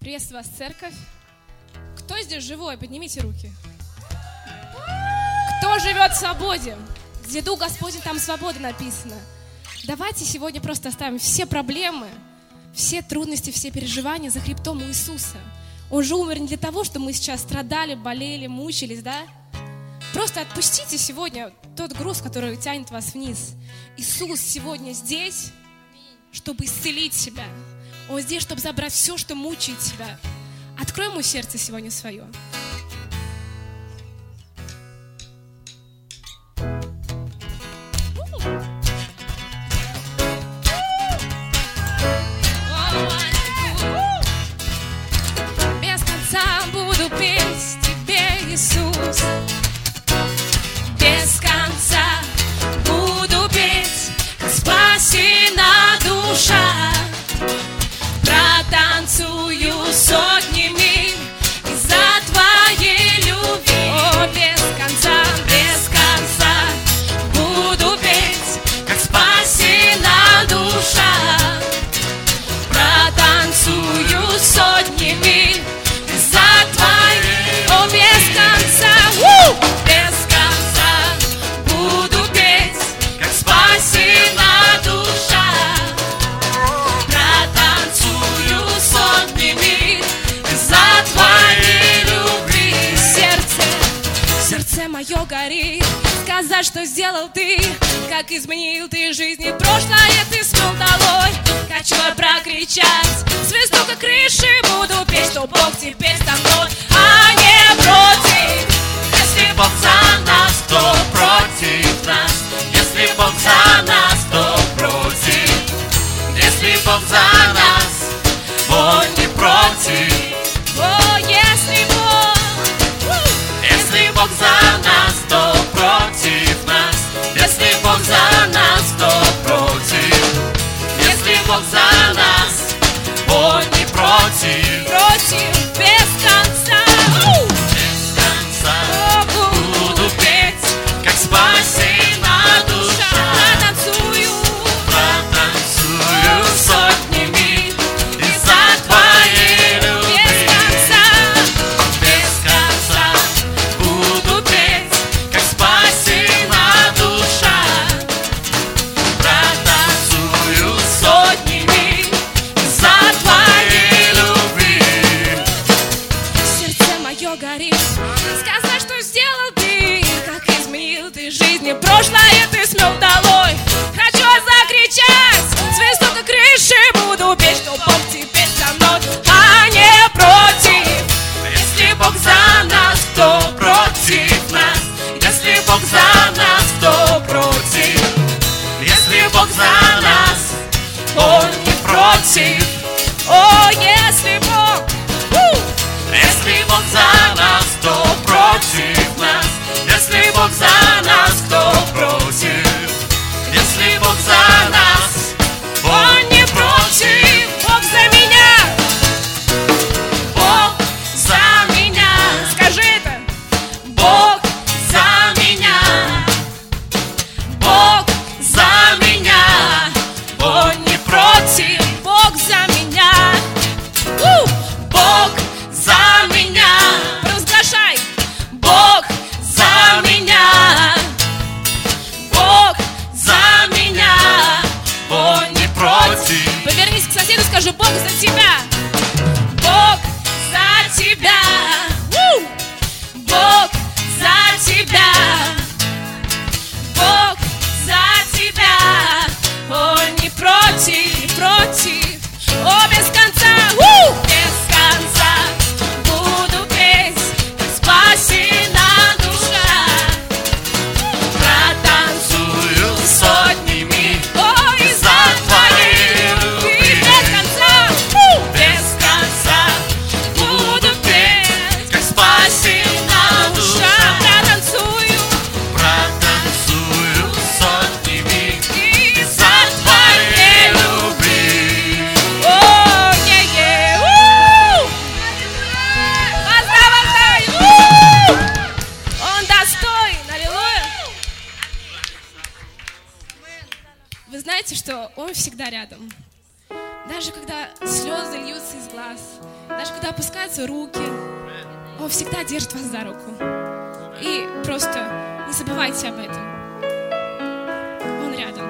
Приветствую вас, церковь. Кто здесь живой? Поднимите руки. Кто живет в свободе? Где Дух Господень, там свобода написано. Давайте сегодня просто оставим все проблемы, все трудности, все переживания за хребтом Иисуса. Он же умер не для того, чтобы мы сейчас страдали, болели, мучились, да? Просто отпустите сегодня тот груз, который тянет вас вниз. Иисус сегодня здесь, чтобы исцелить себя. Он здесь, чтобы забрать все, что мучает тебя. Открой ему сердце сегодня свое. Без конца буду петь тебе, Иисус. Без конца буду петь, как спасена душа. Протанцую сотни миль из-за твоей любви. О, без конца буду петь, как спасена душа. Протанцую сотни миль из-за твоей. О, без конца, без конца буду петь, как спасена душа. Протанцую сотни миль из-за твоей любви. Сердце мое горит, сказать, что сделал ты, как изменил ты жизни. Прошлое ты смел долой, хочу я прокричать, звезду как крыши буду петь, что Бог теперь со мной, а не против. Если Бог за нас, то против нас. Если Бог за нас, то против. Если Бог за нас, Он не против. О, если Бог за нас, то против нас. Если Бог за нас, то против. Если Бог за нас, Он не против. без конца, Без конца буду петь, как спасена душа. Протанцую сотни миль из-за твоей любви. Без конца буду петь, как спасена душа. Протанцую сотни миль из-за твоей любви. Сердце мое горит, сказать, что сделал ты, как изменил ты жизни. Прошлое ты смел долой, хочу закричать, звезду как крыши буду петь, что Бог теперь со мной, а не против. Если Бог за нас, то против нас. Если Бог за нас, то против. Если Бог за нас, Он не против. О, если Бог, Если Бог за нас, то против нас. Если Бог за нас, то против. Если Бог за нас, Он не против. Бог за меня, Бог за меня. скажи это. Бог за меня. Бог за меня. Он не против. Бог за меня, Бог за меня. провозглашай. Бог за меня. Бог за меня. Он не против. Повернись к соседу, скажи: Бог за тебя. Бог за тебя. Бог за тебя. Бог за тебя. Он не против, против. О, без конца, без конца буду петь, как спасена душа. Протанцую сотни миль О, из-за твоей любви. без конца, Без конца буду петь, как спасена душа. протанцую. Протанцую сотни миль из-за твоей любви. О, е-е, Воздай, Он достоин, аллилуйя. Вы знаете, что Он всегда рядом. Да, Даже когда слезы льются из глаз, даже когда опускаются руки, Он всегда держит вас за руку. И просто не забывайте об этом. Он рядом.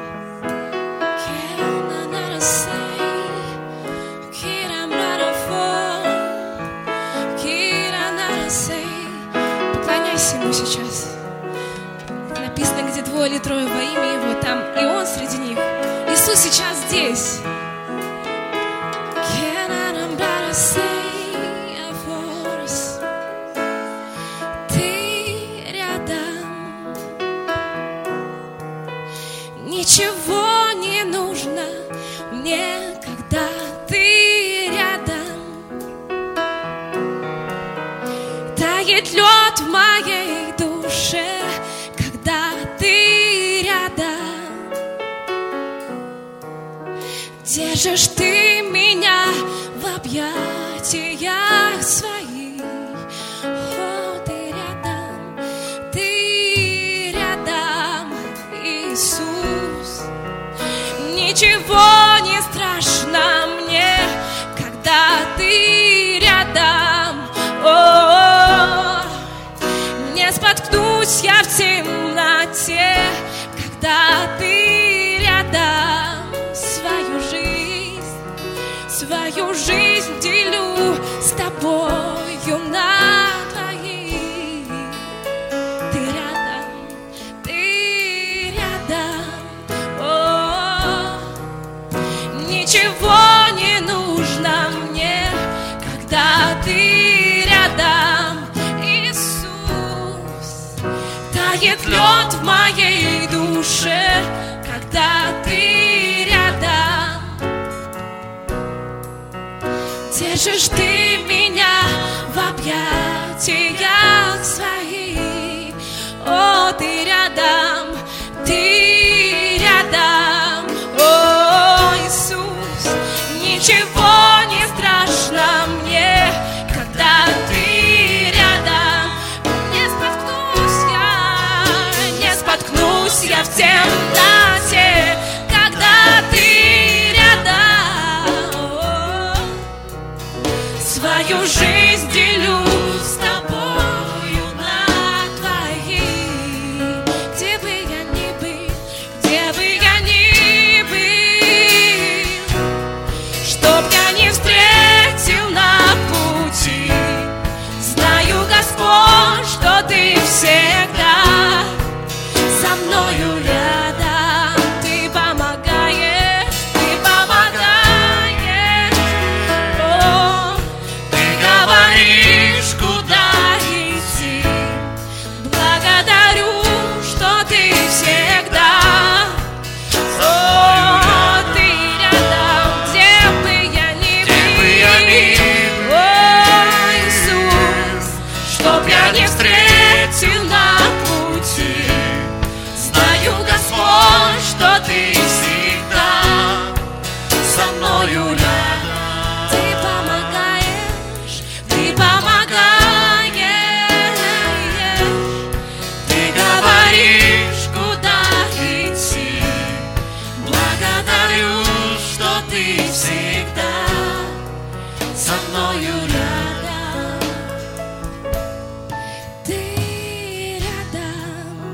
Поклоняйся Ему сейчас. Написано, где двое или трое во имя Его, там и Он среди них. Иисус сейчас здесь. Ты рядом. Ничего не нужно мне, когда ты рядом. Тает лед в моей душе, когда ты рядом. Держишь ты меня в объятиях своих. О, ты рядом, Иисус. Ничего не страшно мне, когда ты рядом. О, не споткнусь я в темноте, когда ты рядом. Свою жизнь делю с тобою на двоих. Ты рядом, о, ничего не нужно мне, когда ты рядом, Иисус. Тает лед в моей душе, когда ты рядом. Держишь ты меня в объятиях своих. О, ты рядом, о, Иисус. Ничего не страшно мне, когда ты рядом. Не споткнусь я в темноте, когда ты рядом. Свою жизнь делю с тобою на двоих. Где бы я ни был, чтоб я не встретил на пути, знаю, Господь, что ты всегда со мною рядом. Ты помогаешь. О, ты говоришь, куда идти. Благодарю, что ты всегда. О, ты рядом, где бы я ни был. О, Иисус, чтоб я не встретил на пути, знаю, Господь, что ты всегда со мною рядом. Ты помогаешь. Ты говоришь, куда идти. Благодарю, что ты всегда со мною рядом. Ты рядом.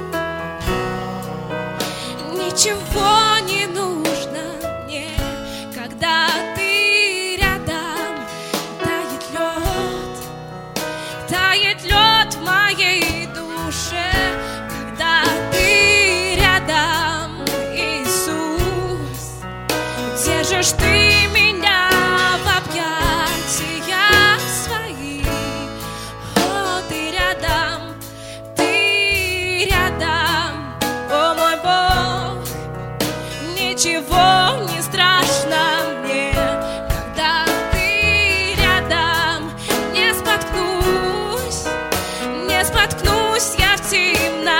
Ничего не нужно мне, когда ты рядом. Тает лед в моей душе, когда ты рядом, Иисус. Держишь ты меня в объятиях своих. О, ты рядом, о мой Бог. Ничего не страшно мне, когда ты рядом. Не споткнусь я в темноте.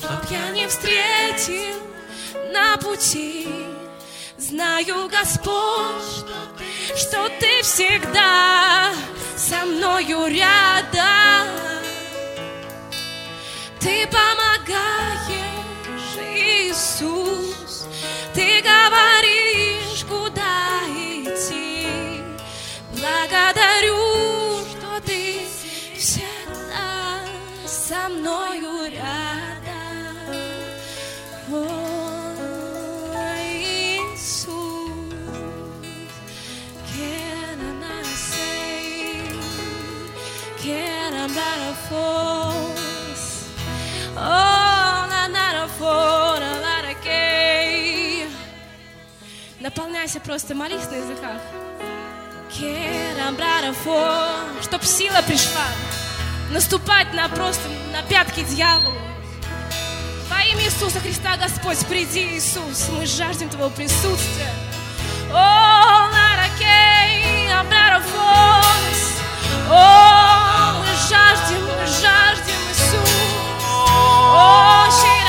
чтоб я не встретил на пути. Знаю, Господь, что Ты всегда со мною рядом. Ты помогаешь, Иисус, Ты говоришь, куда идти. Благодарю, что Ты всегда со мною рядом. О, Иисус, can I not say, can I not force, oh, not afford a lot of gay. Наполняйся, просто молись на языках. Чтоб сила пришла наступать на пятки дьяволу. Во имя Иисуса Христа, Господь, приди, Иисус, мы жаждем Твоего присутствия. О, мы жаждем, Иисус. О,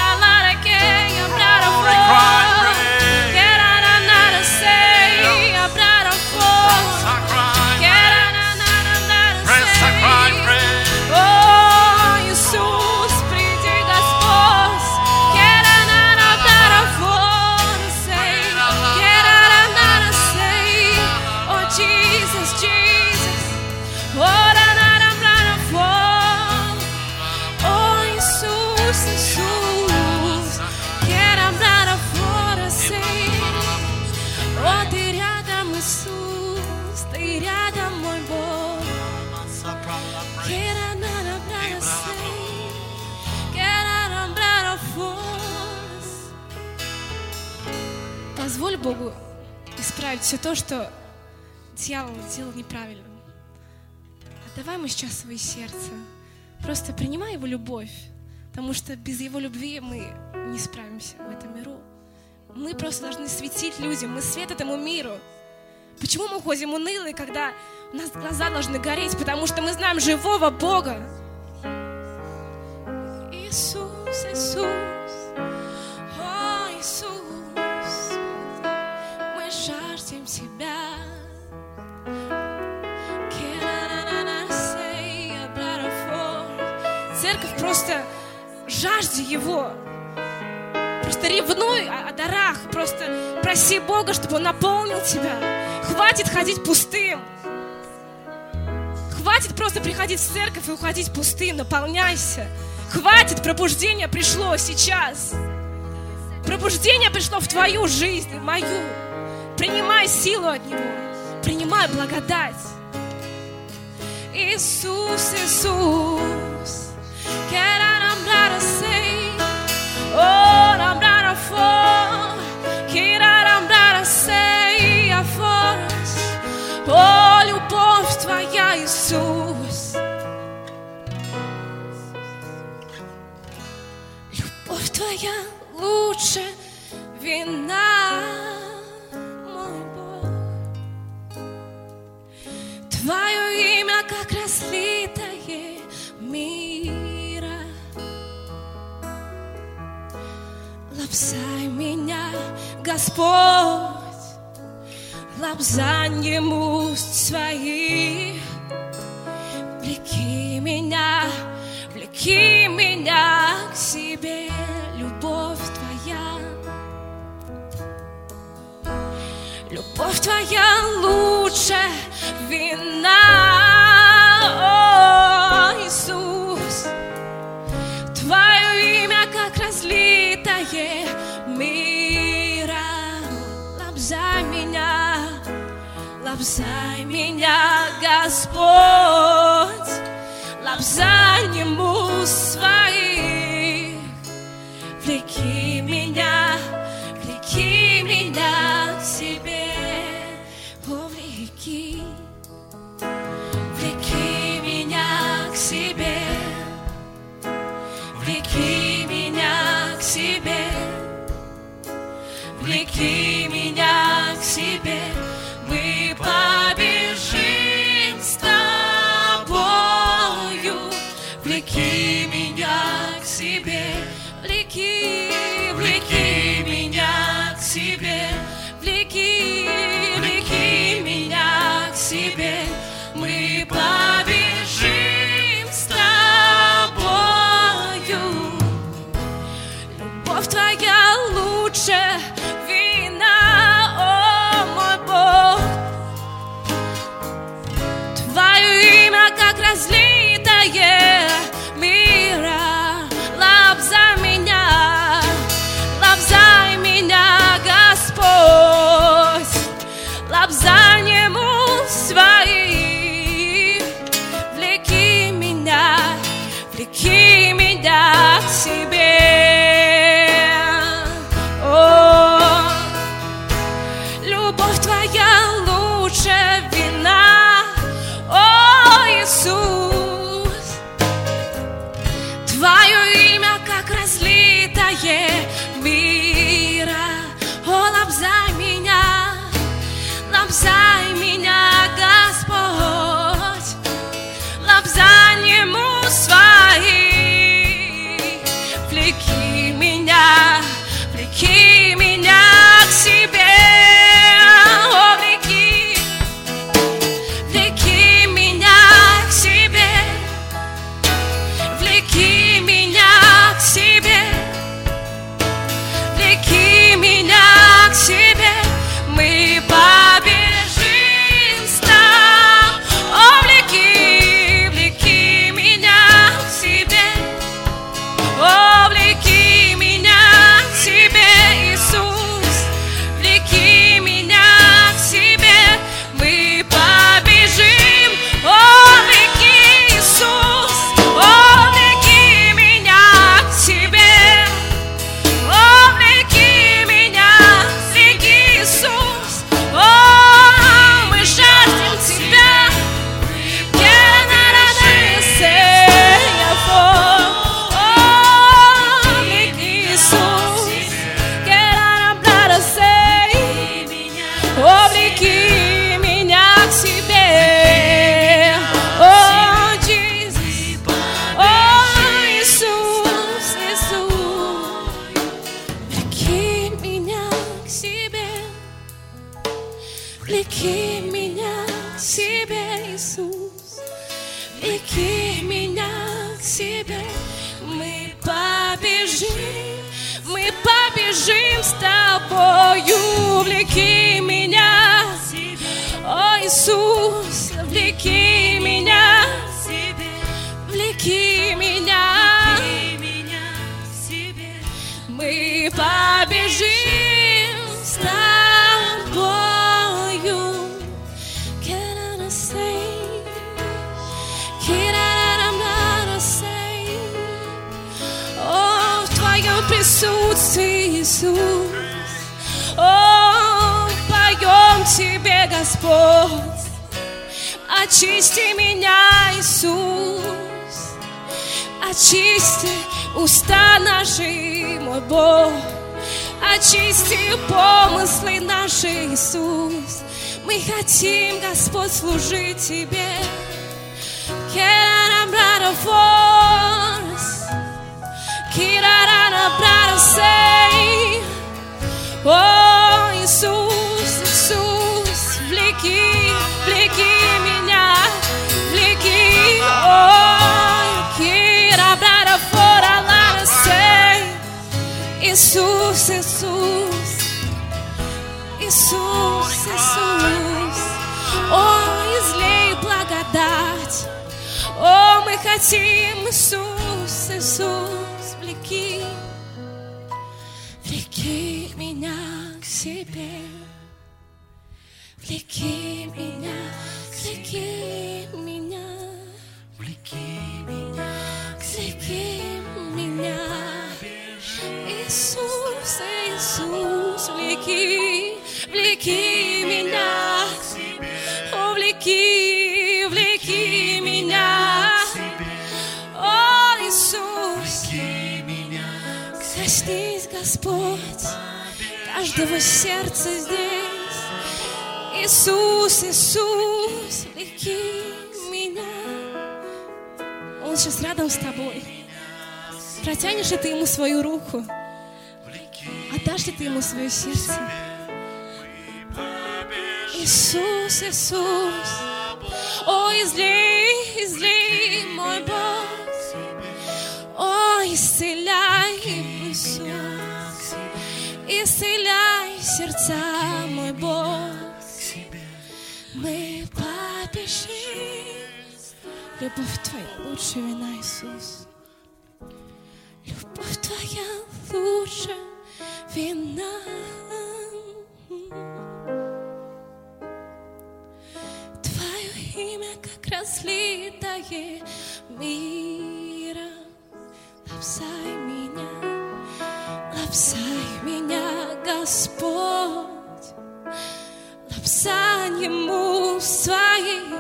Позволь Богу исправить все то, что дьявол делал неправильно. Отдавай ему сейчас свое сердце. Просто принимай его любовь, потому что без его любви мы не справимся в этом миру. Мы просто должны светить людям, мы свет этому миру. Почему мы ходим унылые, когда у нас глаза должны гореть? Потому что мы знаем живого Бога. Иисус, Иисус, о, Иисус, мы жаждем Тебя. Церковь, просто жажди Его. Просто ревнуй о дарах. Просто проси Бога, чтобы Он наполнил тебя. Хватит ходить пустым. Хватит просто приходить в церковь и уходить пустым. Наполняйся. Хватит, пробуждение пришло сейчас. Пробуждение пришло в твою жизнь, в мою. Принимай силу от Него. Принимай благодать. Иисус, Иисус. О, любовь Твоя, Иисус. Любовь Твоя лучше вина, мой Бог. Твое имя, как разлитое мира. Лобзай меня, Господь, лобзаньем уст своих. Влеки меня к себе, любовь Твоя. Любовь Твоя лучше вина, о, Иисус. Твое имя, как разлитое мира. Лобзай меня, Господь, лобзаньем уст своих. Влеки меня к себе, о, влеки меня к себе, влеки меня к себе, влеки меня к себе. Мы побежим с Тобою, влеки меня к себе, влеки влеки, влеки меня к себе, влеки, влеки меня к себе. Мы побежим с тобою. Любовь твоя лучше вина, о мой Бог. Твое имя, как разлитое мира, лобзай меня, Господь, лобзанием своим. Влеки меня к себе. О, любовь твоя лучше вина, о Иисус. Твое имя, как разлитое мира, о, лобзай меня, Господь, лобзанием своим. Влеки меня к себе. О, влеки меня к себе. Влеки меня к себе. Влеки меня к себе. Мы побежим с тобой. О, влеки меня к себе. О, влеки меня к себе, Иисус. Влеки меня к себе. Мы побежим. О, влеки, Иисус. О, влеки меня к себе. О, влеки меня, влеки, Иисус. О, мы жаждем Тебя. О, влеки меня к себе. О, Иисус. О, Иисус, Иисус. Влеки меня к себе. Влеки меня к себе, Иисус. Влеки меня к себе. Мы побежим с тобою. Влеки меня, о Иисус, влеки меня, влеки меня. Мы побежим с тобою. Can I say? О, в Твоем присутствии, Иисус. О, поем Тебе, Господь. Очисти меня, Иисус. Очисти уста наши, мой Бог. Очисти помыслы наши, Иисус. Мы хотим, Господь, служить Тебе. О, Иисус, Иисус, влеки меня, влеки. О, Иисус, Иисус, Иисус, Иисус. О, излей благодать. О, мы хотим, Иисус, Иисус, влеки меня к себе. Влеки меня, влеки меня, влеки меня. Иисус, Иисус, влеки меня. О, влеки меня. О, Иисус, коснись, Господь, каждого сердца здесь. Иисус, Иисус, влеки меня. Он сейчас рядом с тобой. Протянешь ли ты ему свою руку? Отдашь ли ты ему свое сердце? Иисус, Иисус, о, изли, мой Бог, о, исцеляй, Иисус, исцеляй сердца, мой Бог, мы побежим. Любовь Твоя лучше вина, Иисус. Любовь Твоя лучше вина. Твое имя, как разлитое мира. Лапсай меня, Господь, лапсаньем уст своих.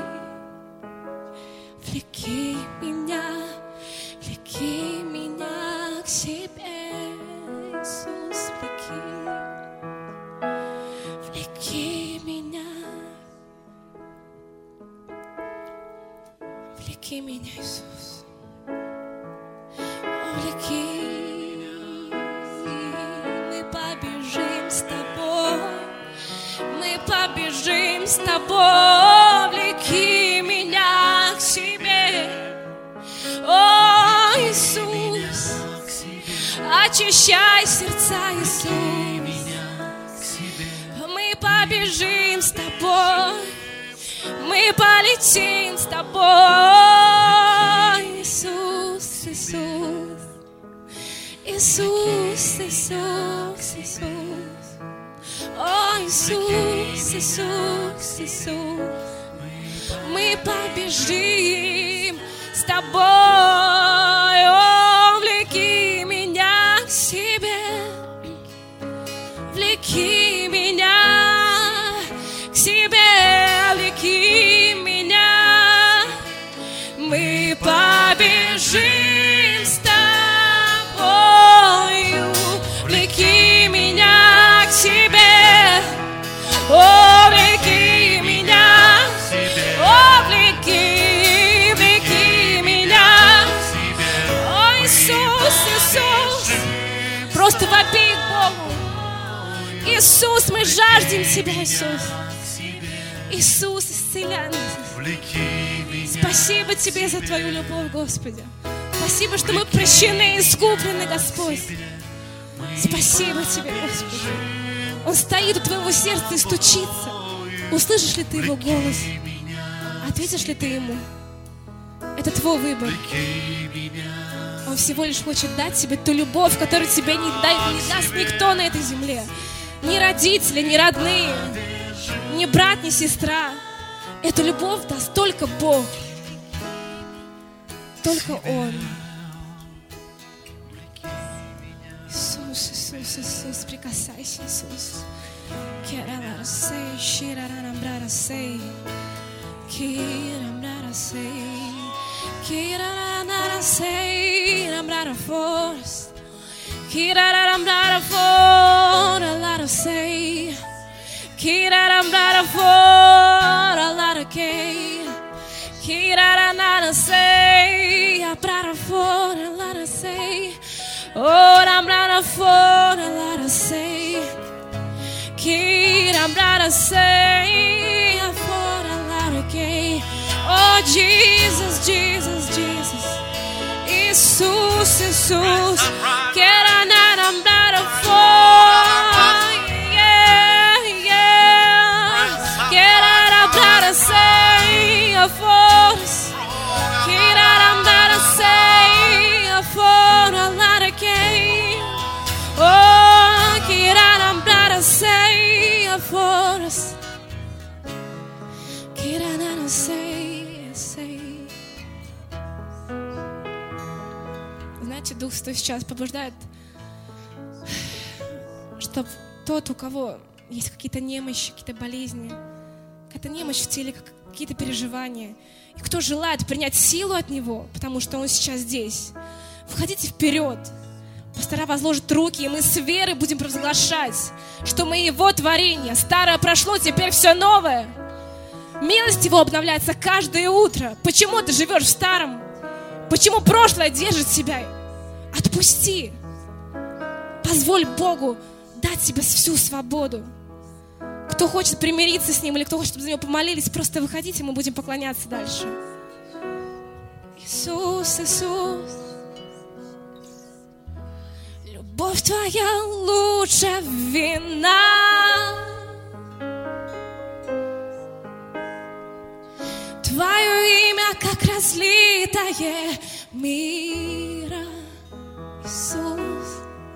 Влеки меня к себе, Иисус, влеки меня, Иисус, влеки, мы побежим с тобой, влеки меня к себе, о, Иисус, очищай сердца, Иисус, мы побежим с тобой, мы полетим с тобой, Иисус, Иисус, Иисус, Иисус, Иисус, о, Иисус, Иисус, Иисус, мы побежим с тобой, о, влеки меня к себе, влеки меня к себе, влеки меня, мы побежим с тобою, влеки меня к себе, о, влеки меня, о, влеки меня, о, Иисус, Иисус, просто вопи к Богу, Иисус, мы жаждем Тебя, Иисус, Иисус, исцеляй нас. Спасибо Тебе за Твою любовь, Господи. Спасибо, что мы прощены и искуплены, Господь. Спасибо Тебе, Господи. Он стоит у Твоего сердца и стучится. Услышишь ли Ты Его голос? Ответишь ли Ты Ему? Это Твой выбор. Он всего лишь хочет дать тебе ту любовь, которую тебе не даст никто на этой земле. Ни родители, ни родные, ни брат, ни сестра. Эту любовь даст только Бог. Только Он. Иисус, Иисус, Иисус, прикасайся, Иисус. I'm not a force. I'm not a force. A lot of say. I'm not a force. A lot of K. I'm not a say. I'm not a force. A lot of say. Oh, I'm not a force. A lot of say. I'm not a say. I'm for a lot of K. Oh, Jesus, Jesus, Jesus. Jesus, Jesus. Get on that, I'm not a fool. Yeah, yeah. Get out, I'm not a say a force. Get out, I'm not a say a for a lot of game. Oh, get out, I'm not a say a force. Get out, I'm not a say a say. Знаете, Дух Святой сейчас побуждает, чтобы тот, у кого есть какие-то немощи, какие-то болезни, какая-то немощь в теле, какие-то переживания, и кто желает принять силу от Него, потому что Он сейчас здесь, входите вперед. Пастора возложат руки, и мы с верой будем провозглашать, что мы Его творение. Старое прошло, теперь все новое. Милость Его обновляется каждое утро. Почему ты живешь в старом? Почему прошлое держит себя? Отпусти. Позволь Богу дать тебе всю свободу. Кто хочет примириться с Ним или кто хочет, чтобы за Него помолились, просто выходите, мы будем поклоняться дальше. Иисус, Иисус, любовь Твоя лучше вина. Твое имя, как разлитое мира. Иисус,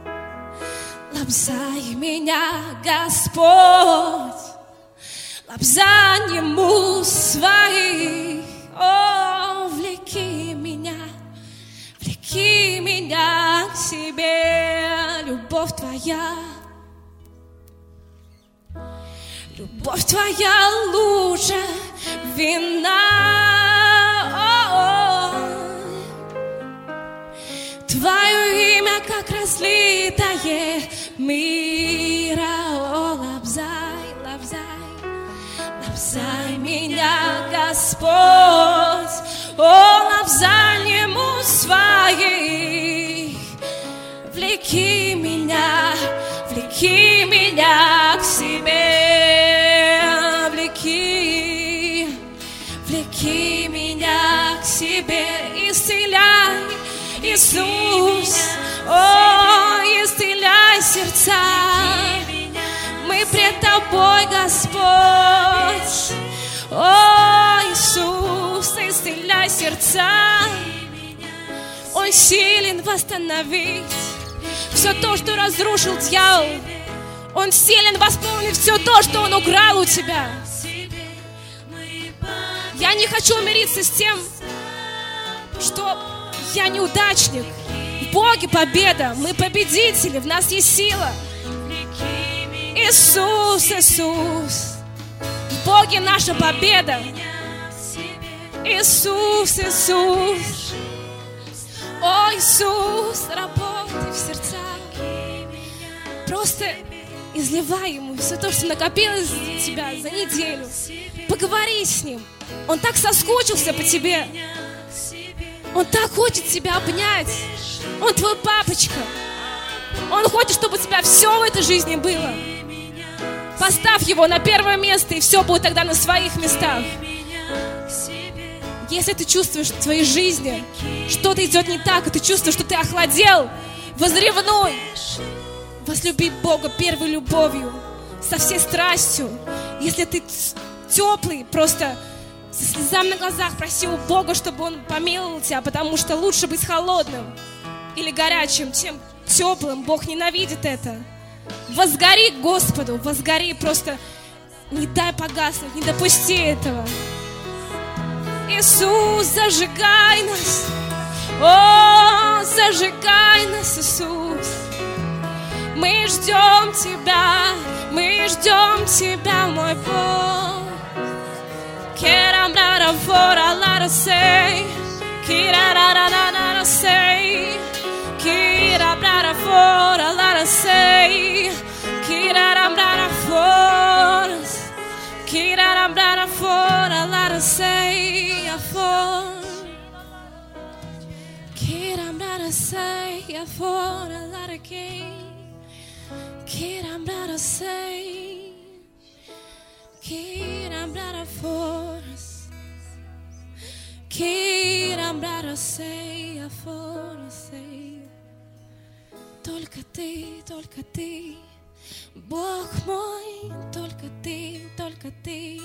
лобзай меня, Господь, лобзанием уст своих. О, влеки меня к себе, любовь Твоя лучше вина. Твое имя, как разлитое мира. О, лобзай, лобзай, лобзай меня, Господь, о, лобзанием уст своих. Влеки меня к себе, влеки меня к себе, исцеляй, Иисус, о, исцеляй сердца. Мы пред Тобой, Господь, о, Иисус, исцеляй сердца. Он силен восстановить все то, что разрушил дьявол. Он силен восполнить все то, что он украл у тебя. Я не хочу мириться с тем, что я неудачник. В Боге победа. Мы победители. В нас есть сила. Иисус, Иисус. В Боге наша победа. Иисус, Иисус. О, Иисус, работай в сердцах. Просто изливай Ему все то, что накопилось за тебя за неделю. Поговори с Ним. Он так соскучился по тебе. Он так хочет тебя обнять. Он твой папочка. Он хочет, чтобы у тебя все в этой жизни было. Поставь Его на первое место, и все будет тогда на своих местах. Если ты чувствуешь в твоей жизни что-то идет не так, и ты чувствуешь, что ты охладел, возревнуй. Возлюби Бога первой любовью, со всей страстью. Если ты теплый, просто со слезами на глазах проси у Бога, чтобы Он помиловал тебя, потому что лучше быть холодным или горячим, чем теплым. Бог ненавидит это. Возгори к Господу, возгори, просто не дай погаснуть, не допусти этого. Иисус, зажигай нас, о, зажигай нас, Иисус. Мы ждем Тебя, мой Бог. Керам рара фора лара сей, кира рара рара сей, кира рара фора лара сей, кира рара фора, kira rara fora lara sei a for, kira rara sei a fora lara kei, kira rara sei, kira rara foras, kira rara sei a fora sei. Только ты, Бог мой, только ты, только ты,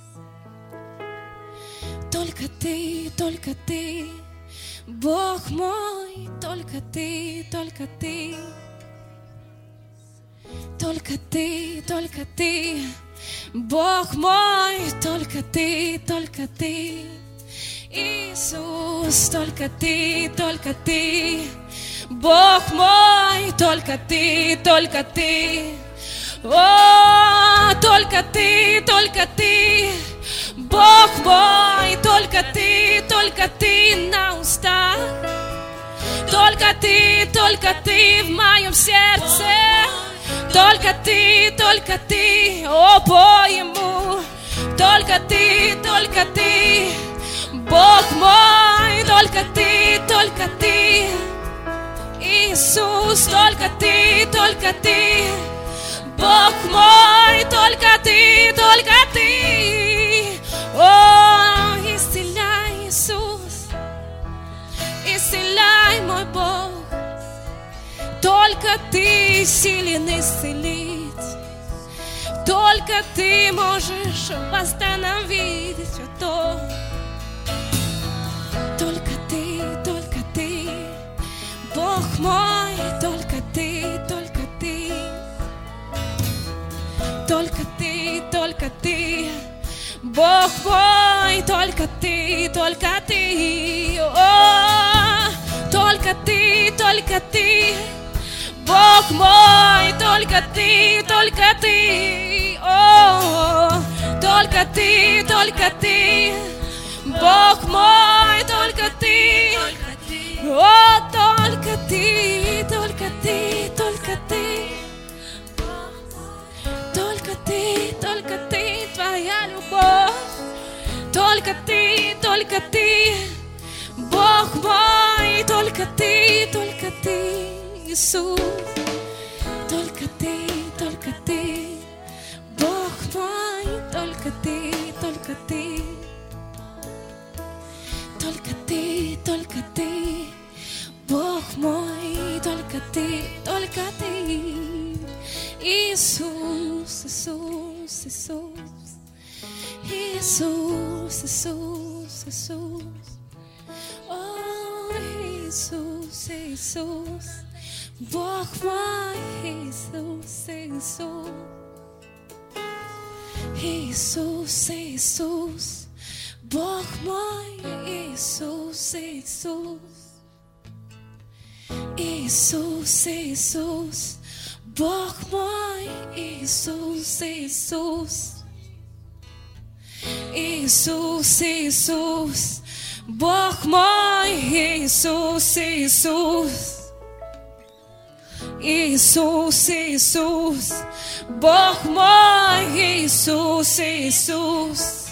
Бог мой, только ты, Бог мой, только ты, Иисус, только ты, Бог мой, только ты, о, только ты, Бог мой, только ты на устах, только ты в моем сердце, только ты, о, по Ему, только ты, Бог мой, только ты, Иисус, только Ты, Бог мой, только Ты, О, исцеляй, Иисус, исцеляй, мой Бог, только Ты силен исцелить, только Ты можешь восстановить все то. Только Ты, Бог мой, только Ты, Бог мой, только Ты, О, только Ты, Бог мой, только Ты, О, только Ты, Бог мой, только Ты, о, только Ты, Твоя любовь, только Ты, Бог мой, только Ты, Иисус, только Ты, Бог мой, только Ты, Бог мой, только Ты, Иисус, Иисус, Иисус, Иисус, Иисус, о, Иисус, Иисус, Бог мой, Иисус, Иисус, Иисус, Иисус, Бог мой, Иисус, Иисус, Иисус, Иисус, Бог мой, Иисус, Иисус, Иисус, Иисус, Бог мой, Иисус, Иисус, Иисус, Иисус, Бог мой, Иисус, Иисус,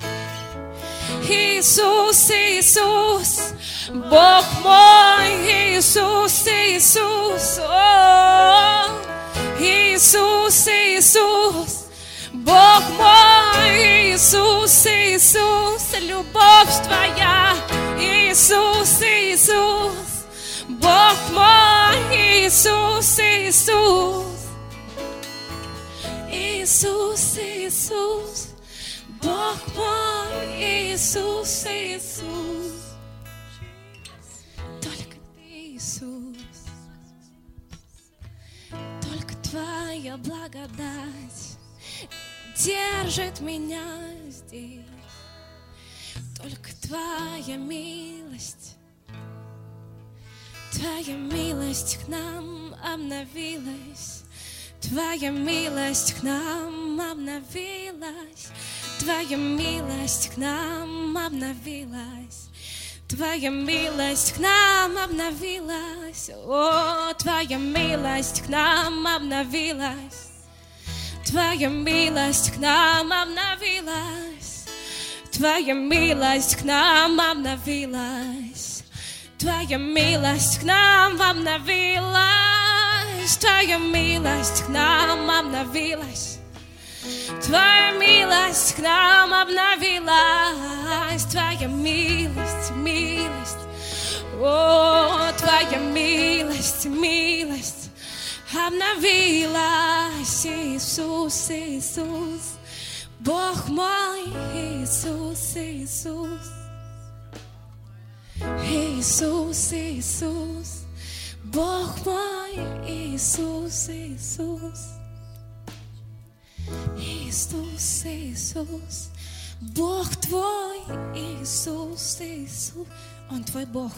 Иисус, Иисус, Бог мой, Иисус, Иисус, о, Иисус, Иисус, Бог мой, Иисус, Иисус, любовь Твоя, Иисус, Иисус, Бог мой, Иисус, Иисус, Иисус, Иисус, Бог мой, Иисус, Иисус, только Ты, Иисус, только Твоя благодать держит меня здесь, только Твоя милость к нам обновилась, Твоя милость к нам обновилась, Твоя милость к нам обновилась, Твоя милость к нам обновилась, о, Твоя милость к нам обновилась, Твоя милость к нам обновилась, Твоя милость к нам обновилась, Твоя милость к нам обновилась, Твоя милость к нам обновилась, Твоя милость к нам обновилась, Твоя милость, о, Твоя милость обновилась, Иисус, Иисус, Бог мой, Иисус, Иисус, Иисус, Иисус, Бог мой, Иисус, Иисус, Иисус, Иисус, Бог Твой, Иисус, Иисус, Он Твой Бог,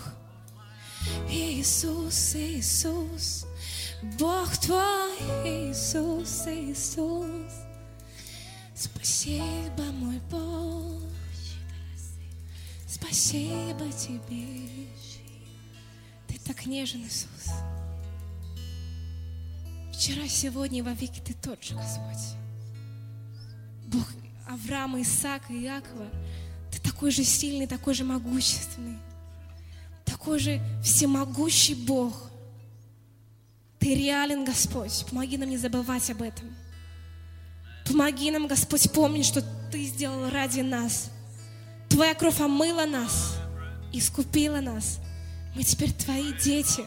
Иисус, Иисус, Бог Твой, Иисус, Иисус, спасибо, мой Бог, спасибо Тебе, Ты так нежен, Иисус. Вчера, сегодня и вовеки Ты тот же, Господь. Бог Авраама, Исаака и Иакова, Ты такой же сильный, такой же могущественный, такой же всемогущий Бог. Ты реален, Господь. Помоги нам не забывать об этом. Помоги нам, Господь, помнить, что Ты сделал ради нас. Твоя кровь омыла нас, искупила нас. Мы теперь Твои дети.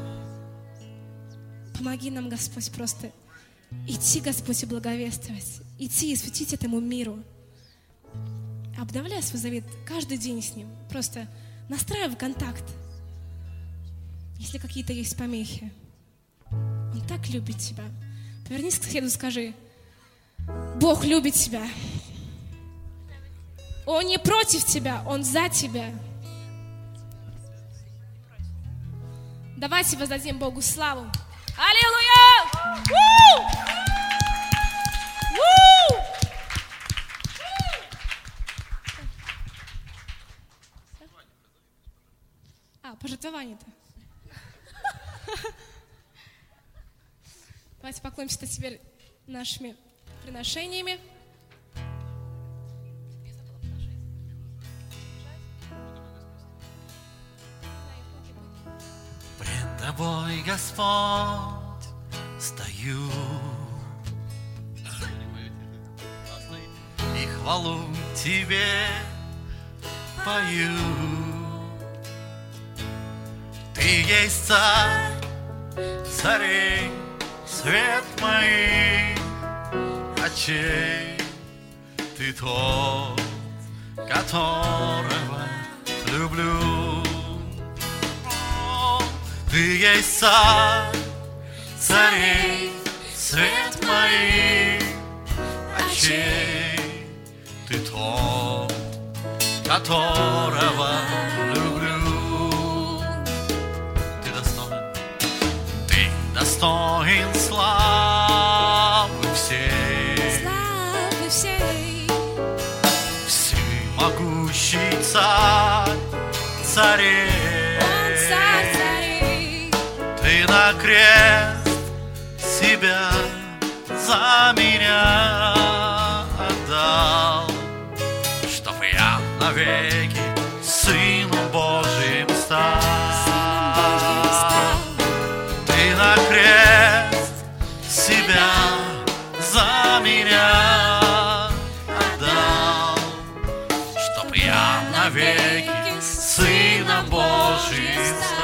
Помоги нам, Господь, просто идти, Господь, и благовествовать. Идти и светить этому миру. Обновляй свой завет каждый день с Ним. Просто настраивай контакт. Если какие-то есть помехи. Он так любит тебя. Повернись к соседу и скажи: Бог любит тебя. Он не против тебя, Он за тебя. Давайте воздадим Богу славу. Аллилуйя! Пожертвование-то. Давайте поклонимся теперь нашими приношениями. Пред Тобой, Господь, стою и хвалу Тебе пою. Ты есть Царь царей, свет моих очей. Ты тот, которого люблю. О, Ты есть Царь царей, свет моих очей. Ты тот, которого люблю. Достоин славы всей, всемогущий Царь царей. Ты на крест себя за меня отдал, чтоб я навеки Сыном Божьим стал. На крест себя за меня отдал, чтоб я навеки Сыном Божьим стал.